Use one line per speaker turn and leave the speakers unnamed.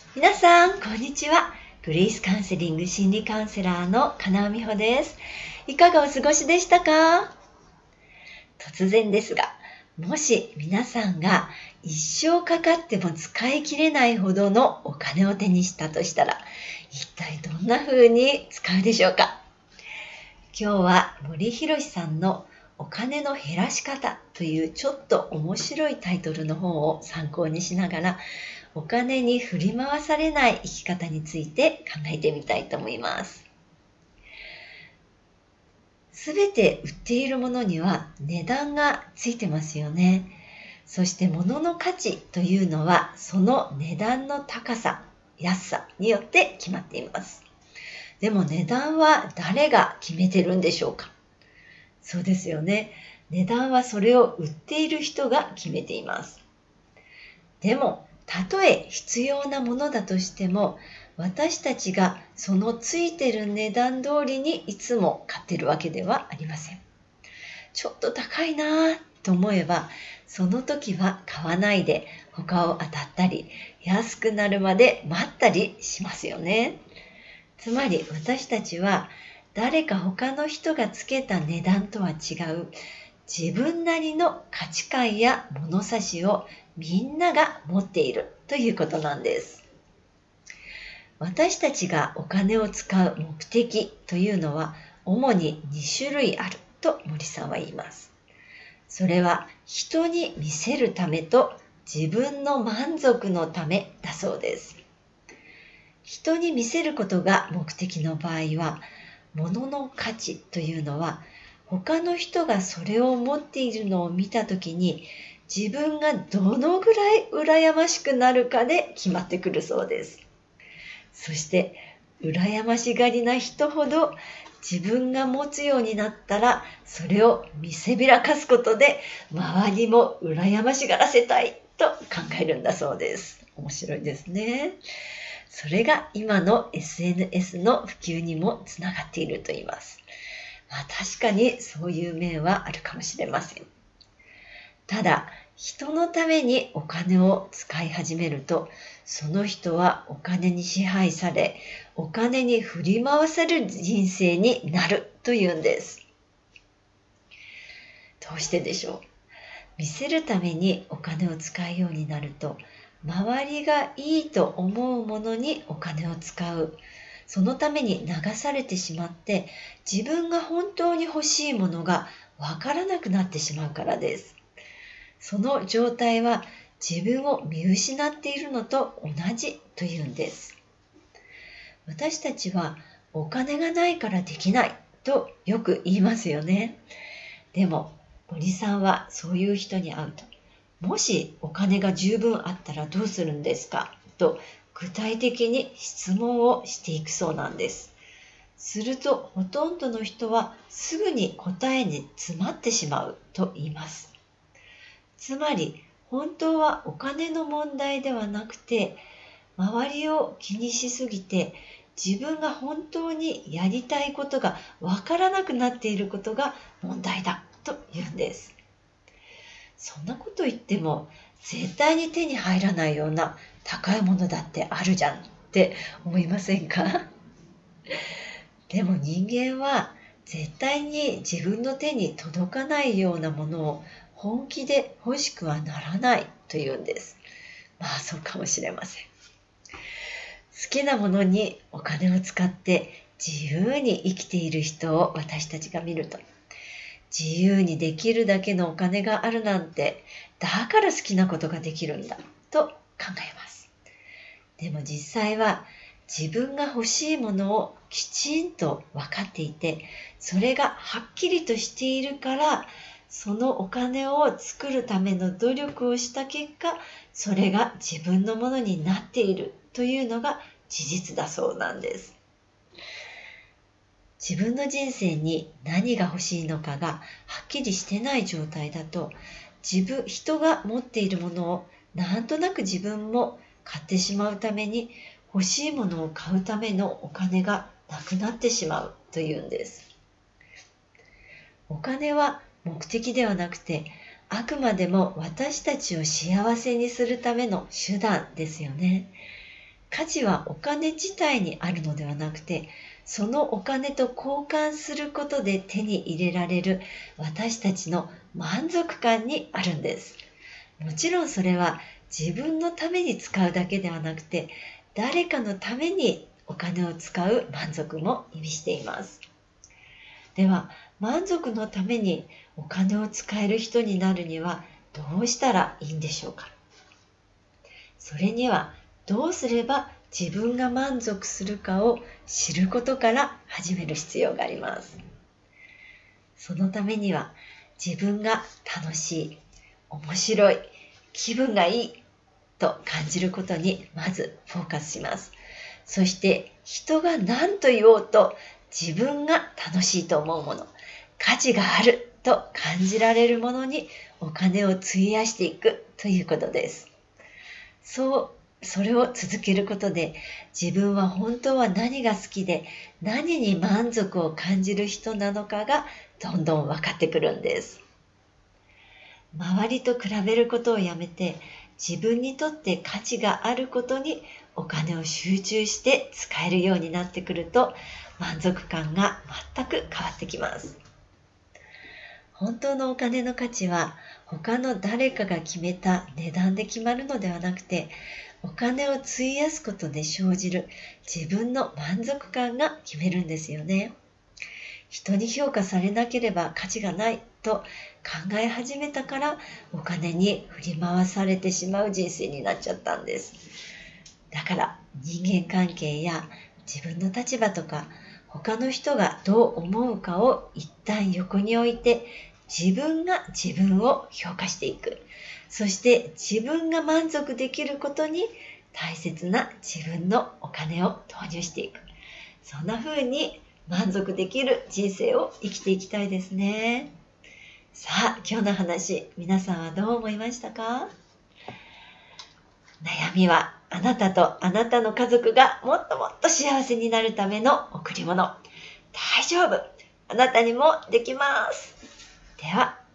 皆さん、こんにちは。グレイスカウンセリング心理カウンセラーの金尾美穂です。いかがお過ごしでしたか？突然ですが、もし皆さんが一生かかっても使い切れないほどのお金を手にしたとしたら、一体どんな風に使うでしょうか？今日は森博さんのお金の減らし方というちょっと面白いタイトルの本を参考にしながら、お金に振り回されない生き方について考えてみたいと思います。すべて売っているものには値段がついてますよね。そして物の価値というのはその値段の高さ、安さによって決まっています。でも値段は誰が決めてるんでしょうか？そうですよね。値段はそれを売っている人が決めています。でも、たとえ必要なものだとしても、私たちがそのついてる値段通りにいつも買ってるわけではありません。ちょっと高いなぁと思えば、その時は買わないで他を当たったり、安くなるまで待ったりしますよね。つまり私たちは誰か他の人がつけた値段とは違う自分なりの価値観や物差しをみんなが持っているということなんです。私たちがお金を使う目的というのは主に2種類あると森さんは言います。それは人に見せるためと自分の満足のためだそうです。人に見せることが目的の場合は、物の価値というのは他の人がそれを持っているのを見たときに自分がどのぐらい羨ましくなるかで決まってくるそうです。そして羨ましがりな人ほど自分が持つようになったらそれを見せびらかすことで周りも羨ましがらせたいと考えるんだそうです。面白いですね。それが今の SNS の普及にもつながっていると言います。確かにそういう面はあるかもしれません。ただ、人のためにお金を使い始めると、その人はお金に支配され、お金に振り回される人生になるというんです。どうしてでしょう？見せるためにお金を使うようになると、周りがいいと思うものにお金を使う。そのために流されてしまって、自分が本当に欲しいものがわからなくなってしまうからです。その状態は自分を見失っているのと同じというんです。私たちはお金がないからできないとよく言いますよね。でも森さんはそういう人に会うと、もしお金が十分あったらどうするんですかと具体的に質問をしていくそうなんです。するとほとんどの人はすぐに答えに詰まってしまうと言います。つまり本当はお金の問題ではなくて、周りを気にしすぎて自分が本当にやりたいことがわからなくなっていることが問題だと言うんです。そんなこと言っても絶対に手に入らないような高いものだってあるじゃんって思いませんか？でも人間は絶対に自分の手に届かないようなものを本気で欲しくはならないというんです。そうかもしれません。好きなものにお金を使って自由に生きている人を私たちが見ると、自由にできるだけのお金があるなんて、だから好きなことができるんだと考えます。でも実際は自分が欲しいものをきちんと分かっていて、それがはっきりとしているから、そのお金を作るための努力をした結果、それが自分のものになっているというのが事実だそうなんです。自分の人生に何が欲しいのかがはっきりしてない状態だと、人が持っているものをなんとなく自分も買ってしまうために、欲しいものを買うためのお金がなくなってしまうというんです。お金は目的ではなくて、あくまでも私たちを幸せにするための手段ですよね。 価値はお金自体にあるのではなくて、そのお金と交換することで手に入れられる私たちの満足感にあるんです。もちろんそれは自分のために使うだけではなくて、誰かのためにお金を使う満足も意味しています。では、満足のためにお金を使える人になるにはどうしたらいいんでしょうか。それにはどうすれば自分が満足するかを知ることから始める必要があります。そのためには自分が楽しい、面白い、気分がいいと感じることにまずフォーカスします。そして人が何と言おうと自分が楽しいと思うもの、価値があると感じられるものにお金を費やしていくということです。それを続けることで自分は本当は何が好きで何に満足を感じる人なのかがどんどん分かってくるんです。周りと比べることをやめて自分にとって価値があることにお金を集中して使えるようになってくると満足感が全く変わってきます。本当のお金の価値は他の誰かが決めた値段で決まるのではなくて、お金を費やすことで生じる自分の満足感が決めるんですよね。人に評価されなければ価値がないと考え始めたからお金に振り回されてしまう人生になっちゃったんです。だから人間関係や自分の立場とか他の人がどう思うかを一旦横に置いて自分が自分を評価していく。そして自分が満足できることに大切な自分のお金を投入していく。そんな風に満足できる人生を生きていきたいですね。さあ、今日の話、皆さんはどう思いましたか？悩みはあなたとあなたの家族がもっともっと幸せになるための贈り物。大丈夫。あなたにもできます。では、